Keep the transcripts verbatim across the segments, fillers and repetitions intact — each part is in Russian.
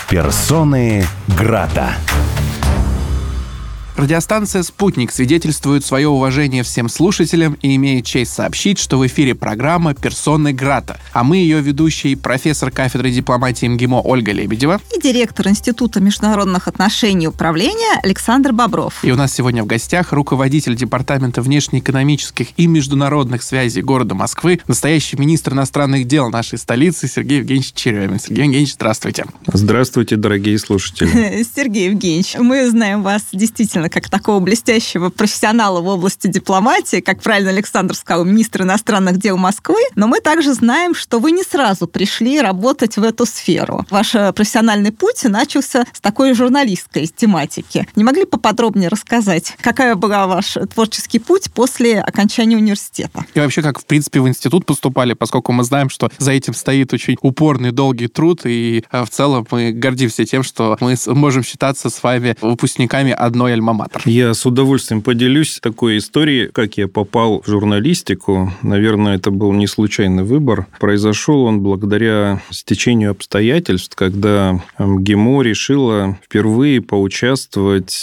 Персоны Грата. Радиостанция «Спутник» свидетельствует свое уважение всем слушателям и имеет честь сообщить, что в эфире программа «Персоны Грата», а мы ее ведущие профессор кафедры дипломатии МГИМО Ольга Лебедева и директор Института международных отношений и управления Александр Бобров. И у нас сегодня в гостях руководитель Департамента внешнеэкономических и международных связей города Москвы, настоящий министр иностранных дел нашей столицы Сергей Евгеньевич Черемин. Сергей Евгеньевич, здравствуйте. Здравствуйте, дорогие слушатели. Сергей Евгеньевич, мы знаем вас действительно как такого блестящего профессионала в области дипломатии, как правильно Александр сказал, министр иностранных дел Москвы, но мы также знаем, что вы не сразу пришли работать в эту сферу. Ваш профессиональный путь начался с такой журналистской тематики. Не могли поподробнее рассказать, какая была ваш творческий путь после окончания университета? И вообще, как, в принципе, в институт поступали, поскольку мы знаем, что за этим стоит очень упорный, долгий труд, и в целом мы гордимся тем, что мы можем считаться с вами выпускниками одной альма-матер. Я с удовольствием поделюсь такой историей, как я попал в журналистику. Наверное, это был не случайный выбор. Произошел он благодаря стечению обстоятельств, когда МГИМО решила впервые поучаствовать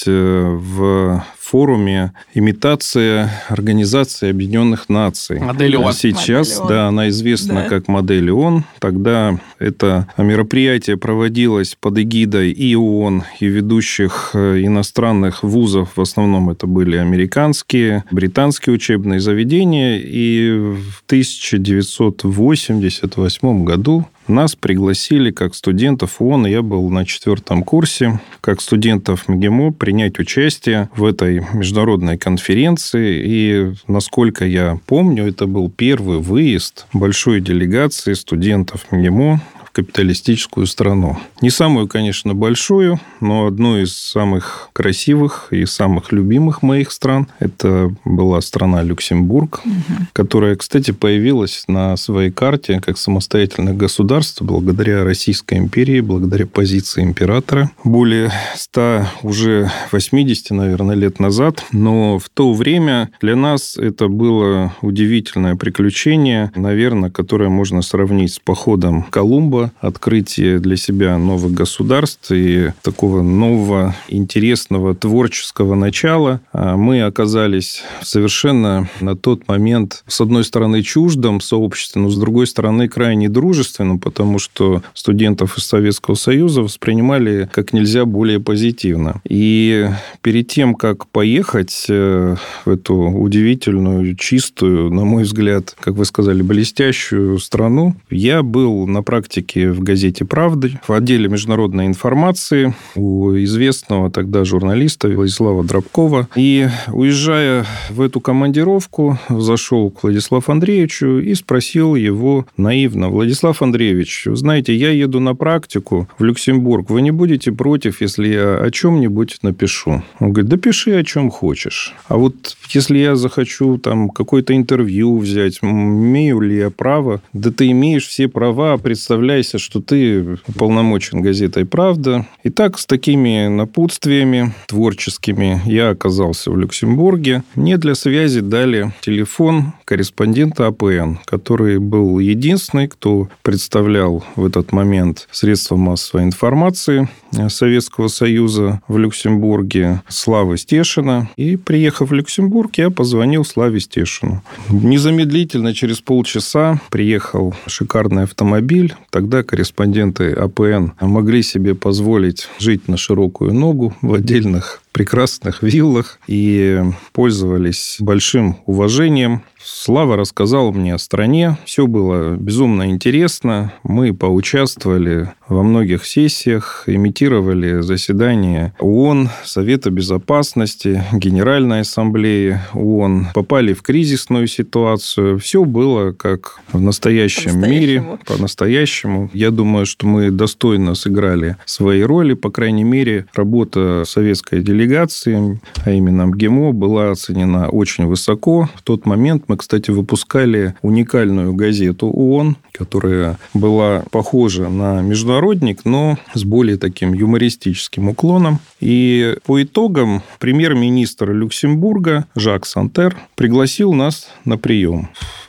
в форуме «Имитация Организации Объединенных Наций». Модель ООН. Сейчас, Модель да, она известна да. как модель ООН. Тогда это мероприятие проводилось под эгидой и ООН, и ведущих иностранных вузов. В основном это были американские, британские учебные заведения. И в тысяча девятьсот восемьдесят восьмом году нас пригласили как студентов ООН, я был на четвертом курсе, как студентов МГИМО принять участие в этой международной конференции. И, насколько я помню, это был первый выезд большой делегации студентов МГИМО в капиталистическую страну. Не самую, конечно, большую, но одну из самых красивых и самых любимых моих стран. Это была страна Люксембург, угу. которая, кстати, появилась на своей карте как самостоятельное государство благодаря Российской империи, благодаря позиции императора. Более ста, уже восьмидесяти, наверное, лет назад. Но в то время для нас это было удивительное приключение, наверное, которое можно сравнить с походом Колумба, открытие для себя новых государств и такого нового, интересного, творческого начала. Мы оказались совершенно на тот момент, с одной стороны, чуждом сообществе, но с другой стороны, крайне дружественным, потому что студентов из Советского Союза воспринимали как нельзя более позитивно. И перед тем, как поехать в эту удивительную, чистую, на мой взгляд, как вы сказали, блестящую страну, я был на практике в газете «Правда» в отделе международной информации у известного тогда журналиста Владислава Дробкова. И, уезжая в эту командировку, зашел к Владиславу Андреевичу и спросил его наивно: Владислав Андреевич, знаете, я еду на практику в Люксембург. Вы не будете против, если я о чем-нибудь напишу? Он говорит: да пиши, о чем хочешь. А вот если я захочу там какое-то интервью взять, имею ли я право? Да ты имеешь все права, представляйся, что ты уполномочен газетой «Правда». И так, с такими напутствиями творческими я оказался в Люксембурге. Мне для связи дали телефон корреспондента АПН, который был единственный, кто представлял в этот момент средства массовой информации Советского Союза в Люксембурге, Славы Стешина. И, приехав в Люксембург, я позвонил Славе Стешину. Незамедлительно, через полчаса, приехал шикарный автомобиль. Тогда корреспонденты АПН могли себе позволить жить на широкую ногу в отдельных прекрасных виллах и пользовались большим уважением. Слава рассказал мне о стране. Все было безумно интересно. Мы поучаствовали во многих сессиях, имитировали заседания ООН, Совета Безопасности, Генеральной Ассамблеи ООН, попали в кризисную ситуацию. Все было как в настоящем мире, по-настоящему. Я думаю, что мы достойно сыграли свои роли. По крайней мере, работа советской делегации, а именно МГИМО, была оценена очень высоко. В тот момент мы, кстати, выпускали уникальную газету ООН, которая была похожа на международник, но с более таким юмористическим уклоном. И по итогам премьер-министр Люксембурга Жак Сантер пригласил нас на прием.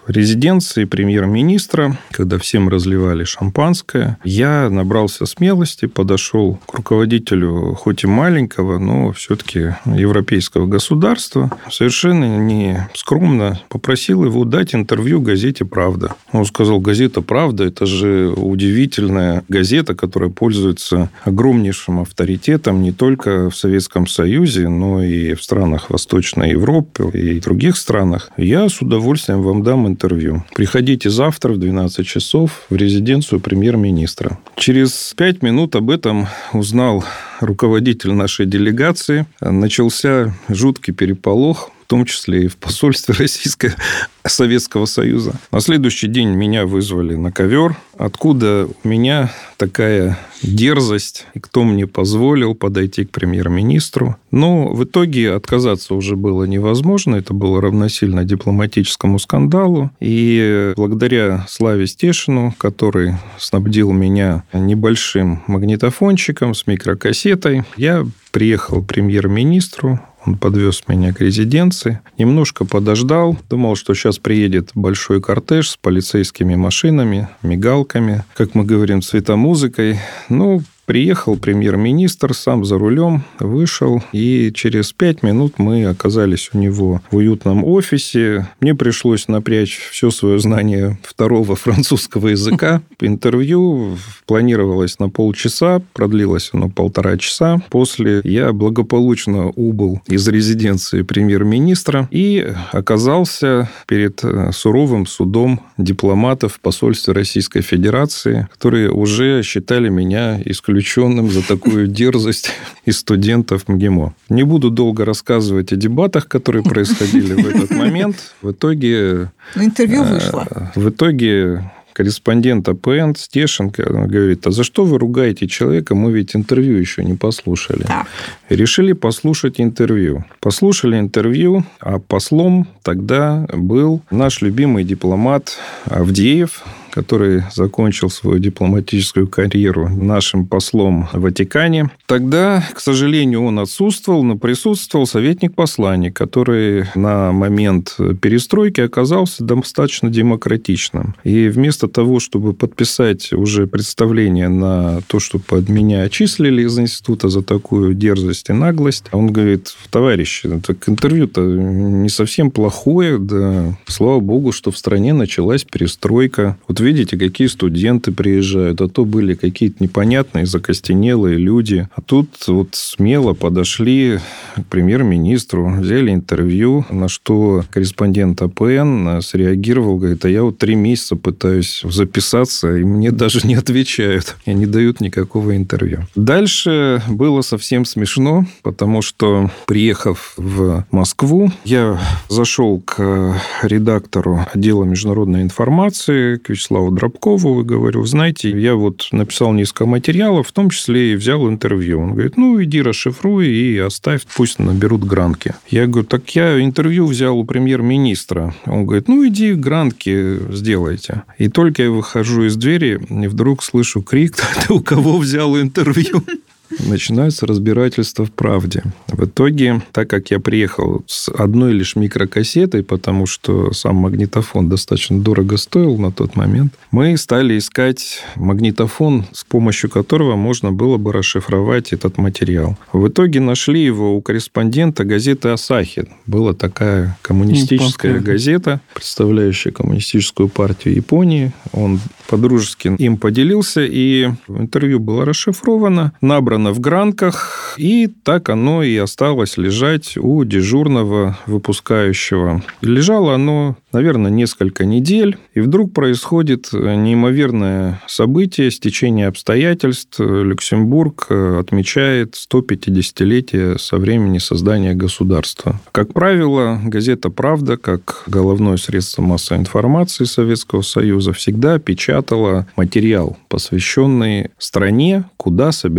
резиденции премьер-министра, когда всем разливали шампанское, я набрался смелости, подошел к руководителю, хоть и маленького, но все-таки европейского государства, совершенно не скромно попросил его дать интервью газете «Правда». Он сказал: газета «Правда» – это же удивительная газета, которая пользуется огромнейшим авторитетом не только в Советском Союзе, но и в странах Восточной Европы и других странах. Я с удовольствием вам дам интервью. Приходите завтра в двенадцать часов в резиденцию премьер-министра. Через пять минут об этом узнал руководитель нашей делегации. Начался жуткий переполох, в том числе и в посольстве Российского Советского Союза. На следующий день меня вызвали на ковер. Откуда у меня такая дерзость, и кто мне позволил подойти к премьер-министру? Но в итоге отказаться уже было невозможно. Это было равносильно дипломатическому скандалу. И благодаря Славе Стешину, который снабдил меня небольшим магнитофончиком с микрокассетой, я приехал к премьер-министру. Он подвез меня к резиденции, немножко подождал, думал, что сейчас приедет большой кортеж с полицейскими машинами, мигалками, как мы говорим, светомузыкой. Ну, приехал премьер-министр, сам за рулем, вышел, и через пять минут мы оказались у него в уютном офисе. Мне пришлось напрячь все свое знание второго французского языка. Интервью планировалось на полчаса, продлилось оно полтора часа. После я благополучно убыл из резиденции премьер-министра и оказался перед суровым судом дипломатов в посольстве Российской Федерации, которые уже считали меня исключительно за такую дерзость из студентов МГИМО. Не буду долго рассказывать о дебатах, которые происходили в этот момент. В итоге... Но интервью вышло. В итоге корреспондент АПН Стешин говорит: а за что вы ругаете человека? Мы ведь интервью еще не послушали. Так. Решили послушать интервью. Послушали интервью, а послом тогда был наш любимый дипломат Авдеев, который закончил свою дипломатическую карьеру нашим послом в Ватикане. Тогда, к сожалению, он отсутствовал, но присутствовал советник-посланник, который на момент перестройки оказался достаточно демократичным. И вместо того, чтобы подписать уже представление на то, чтобы меня отчислили из института за такую дерзость и наглость, он говорит: товарищи, так интервью-то не совсем плохое, да, слава богу, что в стране началась перестройка. Вот видите, какие студенты приезжают, а то были какие-то непонятные, закостенелые люди. А тут вот смело подошли к премьер-министру, взяли интервью, на что корреспондент АПН среагировал, говорит: а я вот три месяца пытаюсь записаться, и мне даже не отвечают, и не дают никакого интервью. Дальше было совсем смешно, потому что, приехав в Москву, я зашел к редактору отдела международной информации, к Вячеславу Дробкову, и говорю: знаете, я вот написал несколько материалов, в том числе и взял интервью. Он говорит: ну, иди расшифруй и оставь, пусть наберут гранки. Я говорю: так я интервью взял у премьер-министра. Он говорит: ну, иди гранки сделайте. И только я выхожу из двери, и вдруг слышу крик: ты у кого взял интервью? Начинается разбирательство в «Правде». В итоге, так как я приехал с одной лишь микрокассетой, потому что сам магнитофон достаточно дорого стоил на тот момент, мы стали искать магнитофон, с помощью которого можно было бы расшифровать этот материал. В итоге нашли его у корреспондента газеты «Асахи». Была такая коммунистическая газета, представляющая коммунистическую партию Японии. Он по-дружески им поделился, и интервью было расшифровано, набрано в гранках, и так оно и осталось лежать у дежурного выпускающего. Лежало оно, наверное, несколько недель, и вдруг происходит неимоверное событие, стечение обстоятельств. Люксембург отмечает сто пятидесятилетие со времени создания государства. Как правило, газета «Правда», как головное средство массовой информации Советского Союза, всегда печатала материал, посвященный стране, куда собирается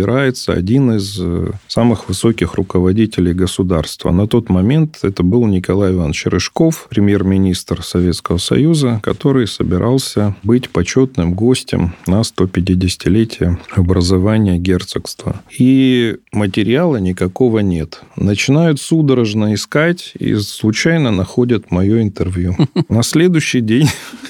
просто один из самых высоких руководителей государства. На тот момент это был Николай Иванович Рыжков, премьер-министр Советского Союза, который собирался быть почетным гостем на сто пятидесятилетие образования герцогства. И материала никакого нет. Начинают судорожно искать и случайно находят мое интервью. На следующий день...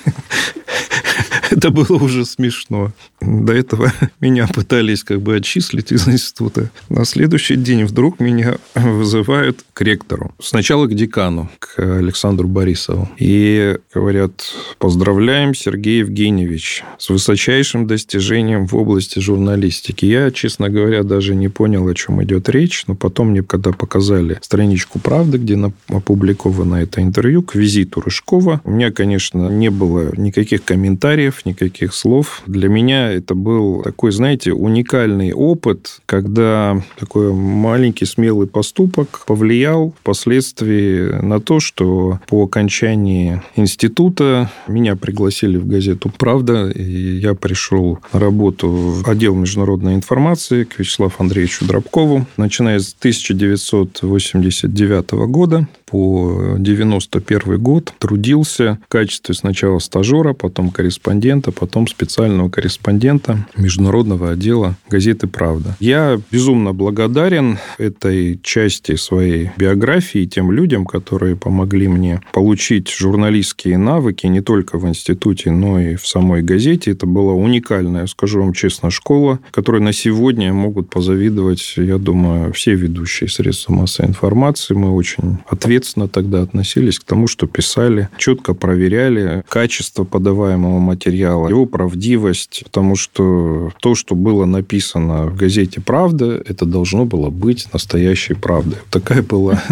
Это было уже смешно. До этого меня пытались как бы отчислить из института. На следующий день вдруг меня вызывают к ректору. Сначала к декану, к Александру Борисову. И говорят: поздравляем, Сергей Евгеньевич, с высочайшим достижением в области журналистики. Я, честно говоря, даже не понял, о чем идет речь. Но потом мне, когда показали страничку «Правды», где опубликовано это интервью, к визиту Рыжкова, у меня, конечно, не было никаких комментариев, никаких слов. Для меня это был такой, знаете, уникальный опыт, когда такой маленький смелый поступок повлиял впоследствии на то, что по окончании института меня пригласили в газету «Правда», и я пришел на работу в отдел международной информации к Вячеславу Андреевичу Дробкову. Начиная с тысяча девятьсот восемьдесят девятого года по девяносто первый год трудился в качестве сначала стажера, потом корреспондента, потом специального корреспондента международного отдела газеты «Правда». Я безумно благодарен этой части своей биографии тем людям, которые помогли мне получить журналистские навыки не только в институте, но и в самой газете. Это была уникальная, скажу вам честно, школа, которой на сегодня могут позавидовать, я думаю, все ведущие средства массовой информации. Мы очень ответственно тогда относились к тому, что писали, четко проверяли качество подаваемого материала, его правдивость, потому что то, что было написано в газете «Правда», это должно было быть настоящей правдой. Такая была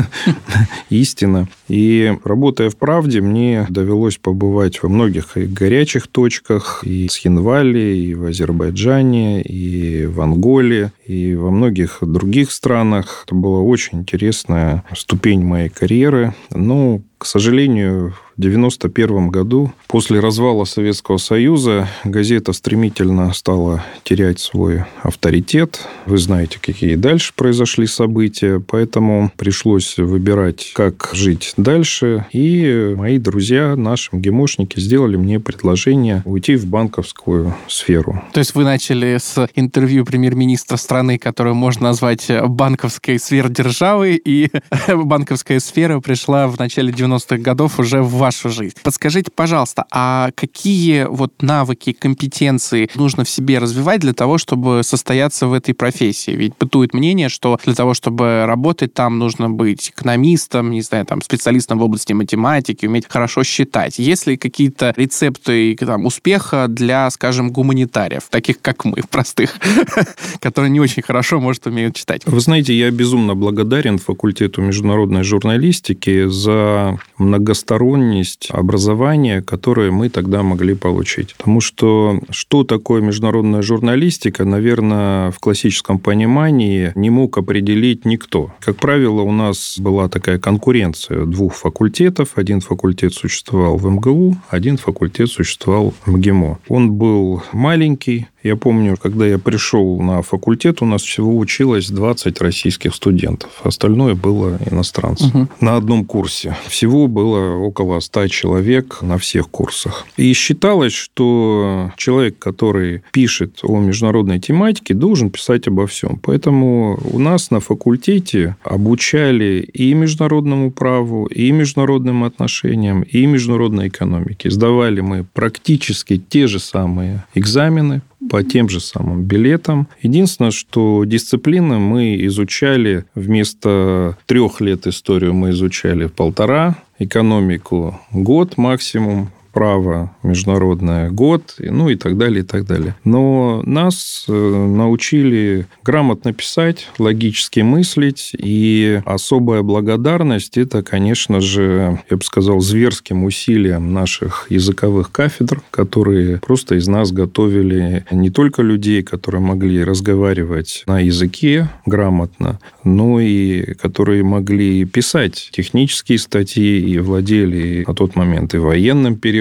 истина. И работая в «Правде», мне довелось побывать во многих и горячих точках, и в Схинвале, и в Азербайджане, и в Анголе, и во многих других странах. Это была очень интересная ступень моей карьеры. Но, к сожалению, в девяносто первом году, после развала Советского Союза, газета стремительно стала терять свой авторитет. Вы знаете, какие дальше произошли события, поэтому пришлось выбирать, как жить дальше. И мои друзья, наши МГИМОшники, сделали мне предложение уйти в банковскую сферу. То есть вы начали с интервью премьер-министра страны, которую можно назвать банковской сверхдержавой, и банковская сфера пришла в начале девяностых годов уже в вашу жизнь. Подскажите, пожалуйста, а какие вот навыки, компетенции нужно в себе развивать для того, чтобы состояться в этой профессии? Ведь бытует мнение, что для того, чтобы работать там, нужно быть экономистом, не знаю, там, специалистом в области математики, уметь хорошо считать. Есть ли какие-то рецепты там, успеха для, скажем, гуманитариев, таких как мы, простых, которые не очень хорошо, может, умеют читать? Вы знаете, я безумно благодарен факультету международной журналистики за многосторонность образования, которое мы тогда могли получить. Потому что что такое международная журналистика, наверное, в классическом понимании не мог определить никто. Как правило, у нас была такая конкуренция двух факультетов. Один факультет существовал в МГУ, один факультет существовал в МГИМО. Он был маленький. Я помню, когда я пришел на факультет, у нас всего училось двадцать российских студентов. Остальное было иностранцев. Угу. На одном курсе. Всего было около ста человек на всех курсах. И считалось, что человек, который пишет о международной тематике, должен писать обо всем. Поэтому у нас на факультете обучали и международному праву, и международным отношениям, и международной экономике. Сдавали мы практически те же самые экзамены, по тем же самым билетам. Единственное, что дисциплины мы изучали вместо трех лет историю мы изучали полтора, экономику год максимум, право международное год, ну и так далее, и так далее. Но нас научили грамотно писать, логически мыслить, и особая благодарность – это, конечно же, я бы сказал, зверским усилиям наших языковых кафедр, которые просто из нас готовили не только людей, которые могли разговаривать на языке грамотно, но и которые могли писать технические статьи и владели на тот момент и военным переводом,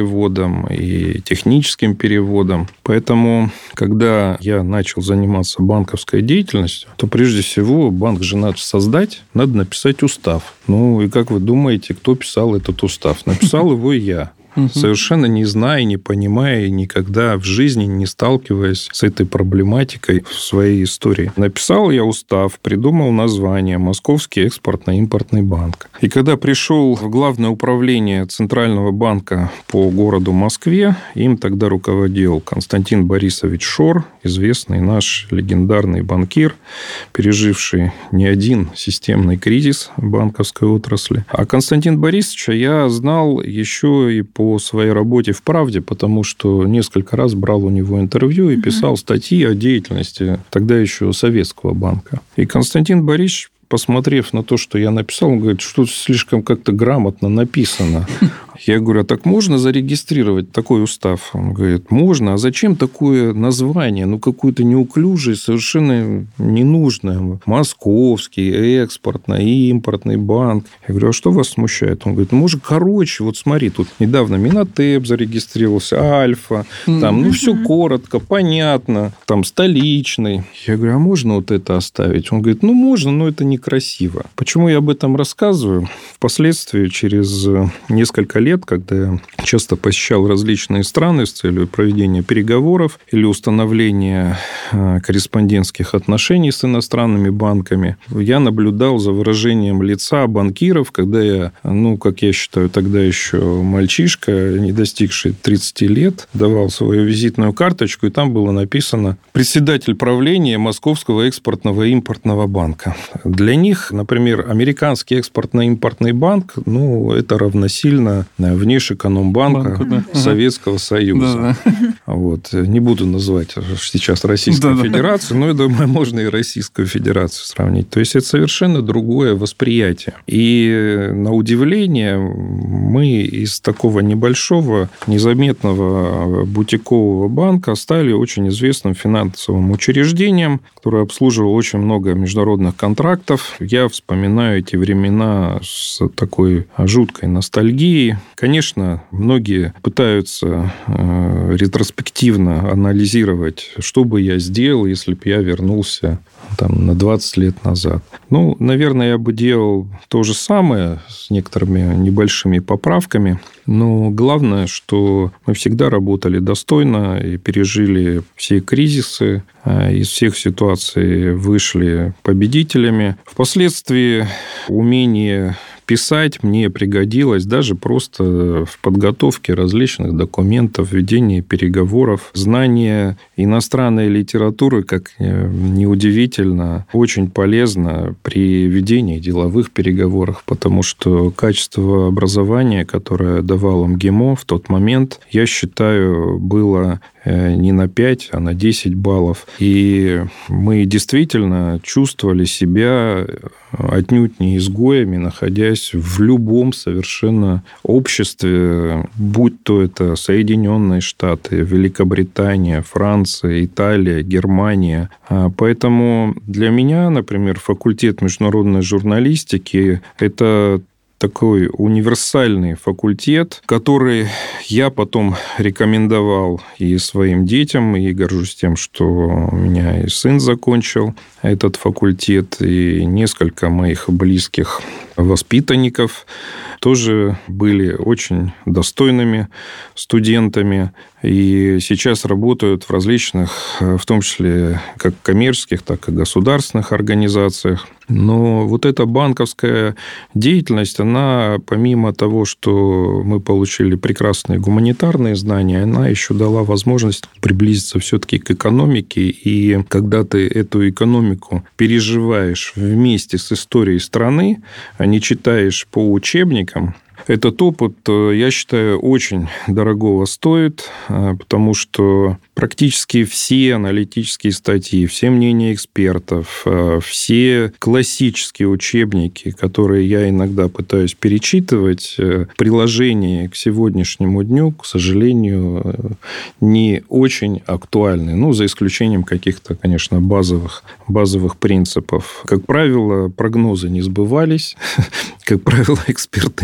переводом, и техническим переводом. Поэтому, когда я начал заниматься банковской деятельностью, то прежде всего банк же надо создать, надо написать устав. Ну, и как вы думаете, кто писал этот устав? Написал его я. Совершенно не зная, не понимая и никогда в жизни не сталкиваясь с этой проблематикой в своей истории. Написал я устав, придумал название «Московский экспортно-импортный банк». И когда пришел в Главное управление Центрального банка по городу Москве, им тогда руководил Константин Борисович Шор, известный наш легендарный банкир, переживший не один системный кризис банковской отрасли. А Константин Борисовича я знал еще и по по своей работе в «Правде», потому что несколько раз брал у него интервью и писал статьи о деятельности тогда еще Советского банка. И Константин Борисович, посмотрев на то, что я написал, он говорит, что слишком как-то грамотно написано. Я говорю, а так можно зарегистрировать такой устав? Он говорит, можно. А зачем такое название? Ну, какое-то неуклюжее, совершенно ненужное. Московский экспортно-импортный банк. Я говорю, а что вас смущает? Он говорит, ну, может, короче, вот смотри, тут недавно Минотеп зарегистрировался, Альфа, там, ну, все коротко, понятно, там, столичный. Я говорю, а можно вот это оставить? Он говорит, ну, можно, но это некрасиво. Почему я об этом рассказываю? Впоследствии, через несколько лет, когда я часто посещал различные страны с целью проведения переговоров или установления корреспондентских отношений с иностранными банками, я наблюдал за выражением лица банкиров, когда я, ну, как я считаю, тогда еще мальчишка, не достигший тридцати лет, давал свою визитную карточку, и там было написано «Председатель правления Московского экспортного и импортного банка». Для них, например, американский экспортно-импортный банк, ну, это равносильно внешэкономбанка Банку, да. Советского Союза. Да, да. Вот. Не буду называть сейчас Российскую да, Федерацию, да. но, я думаю, можно и Российскую Федерацию сравнить. То есть, это совершенно другое восприятие. И, на удивление, мы из такого небольшого, незаметного бутикового банка стали очень известным финансовым учреждением, которое обслуживало очень много международных контрактов. Я вспоминаю эти времена с такой жуткой ностальгией. Конечно, многие пытаются э, ретроспективно анализировать, что бы я сделал, если бы я вернулся там, на двадцать лет назад. Ну, наверное, я бы делал то же самое с некоторыми небольшими поправками. Но главное, что мы всегда работали достойно и пережили все кризисы, из всех ситуаций вышли победителями. Впоследствии умение писать мне пригодилось даже просто в подготовке различных документов, ведении переговоров. Знание иностранной литературы, как ни удивительно, очень полезно при ведении деловых переговоров, потому что качество образования, которое давал МГИМО в тот момент, я считаю, было не на пять, а на десять баллов. И мы действительно чувствовали себя отнюдь не изгоями, находясь в любом совершенно обществе, будь то это Соединенные Штаты, Великобритания, Франция, Италия, Германия. Поэтому для меня, например, факультет международной журналистики – это такой универсальный факультет, который я потом рекомендовал и своим детям, и горжусь тем, что у меня и сын закончил этот факультет, и несколько моих близких воспитанников тоже были очень достойными студентами и сейчас работают в различных, в том числе как коммерческих, так и государственных организациях. Но вот эта банковская деятельность, она, помимо того, что мы получили прекрасные гуманитарные знания, она еще дала возможность приблизиться все-таки к экономике. И когда ты эту экономику переживаешь вместе с историей страны, а не читаешь по учебникам, этот опыт, я считаю, очень дорогого стоит, потому что практически все аналитические статьи, все мнения экспертов, все классические учебники, которые я иногда пытаюсь перечитывать, в приложении к сегодняшнему дню, к сожалению, не очень актуальны. Ну, за исключением каких-то, конечно, базовых, базовых принципов. Как правило, прогнозы не сбывались. Как правило, экспертные мнения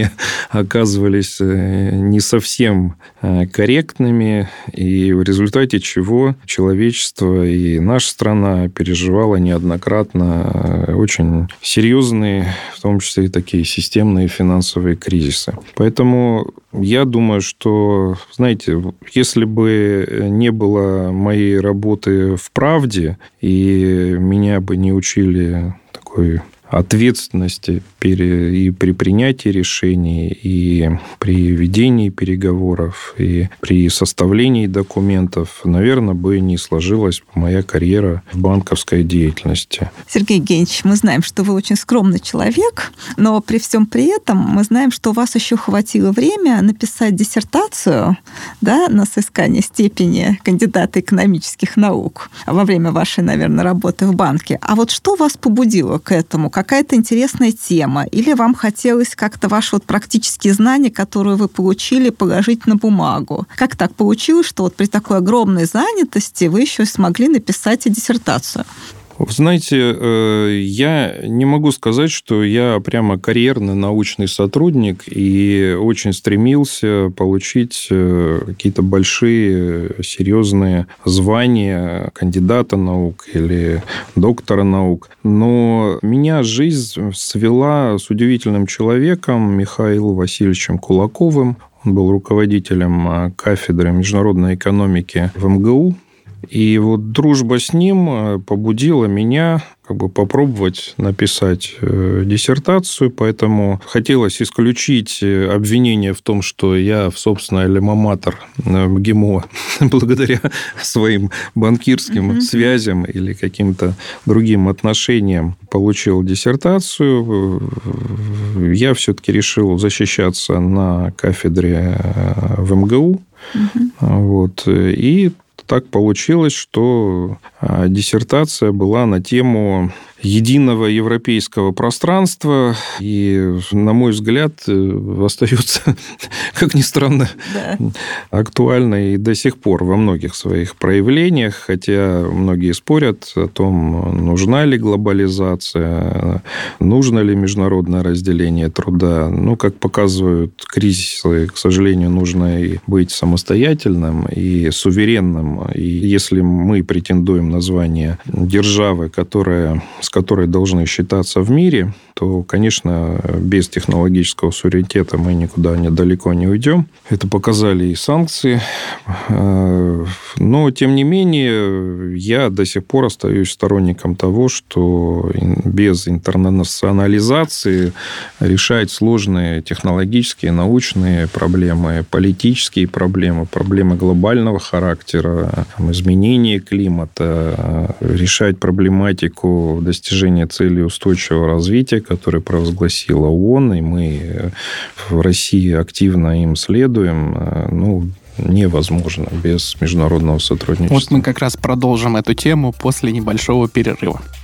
мне оказывались не совсем корректными, и в результате чего человечество и наша страна переживала неоднократно очень серьезные, в том числе и такие системные финансовые кризисы. Поэтому я думаю, что, знаете, если бы не было моей работы в «Правде», и меня бы не учили такой ответственности и при принятии решений, и при ведении переговоров, и при составлении документов, наверное, бы не сложилась моя карьера в банковской деятельности. Сергей Евгеньевич, мы знаем, что вы очень скромный человек, но при всем при этом мы знаем, что у вас еще хватило время написать диссертацию, да, на соискание степени кандидата экономических наук во время вашей, наверное, работы в банке. А вот что вас побудило к этому? Какая-то интересная тема? Или вам хотелось как-то ваши вот практические знания, которые вы получили, положить на бумагу? Как так получилось, что вот при такой огромной занятости вы еще смогли написать и диссертацию? Вы знаете, я не могу сказать, что я прямо карьерный научный сотрудник и очень стремился получить какие-то большие, серьезные звания кандидата наук или доктора наук. Но меня жизнь свела с удивительным человеком Михаилом Васильевичем Кулаковым. Он был руководителем кафедры международной экономики в эм гэ у. И вот дружба с ним побудила меня как бы попробовать написать диссертацию, поэтому хотелось исключить обвинение в том, что я в собственной альма-матер МГИМО благодаря своим банкирским mm-hmm. связям или каким-то другим отношениям получил диссертацию. Я все-таки решил защищаться на кафедре в эм гэ у. Mm-hmm. Вот. И так получилось, что диссертация была на тему единого европейского пространства, и, на мой взгляд, остается, как ни странно, да. актуальной и до сих пор во многих своих проявлениях, хотя многие спорят о том, нужна ли глобализация, нужно ли международное разделение труда. Ну, как показывают кризисы, к сожалению, нужно и быть самостоятельным и суверенным. И если мы претендуем на звание державы, которая с которой должны считаться в мире, то, конечно, без технологического суверенитета мы никуда недалеко не уйдем. Это показали и санкции. Но, тем не менее, я до сих пор остаюсь сторонником того, что без интернационализации решать сложные технологические, научные проблемы, политические проблемы, проблемы глобального характера, изменения климата, решать проблематику достижения целей устойчивого развития, которые провозгласила ООН, и мы в России активно им следуем, ну, невозможно без международного сотрудничества. Вот мы как раз продолжим эту тему после небольшого перерыва.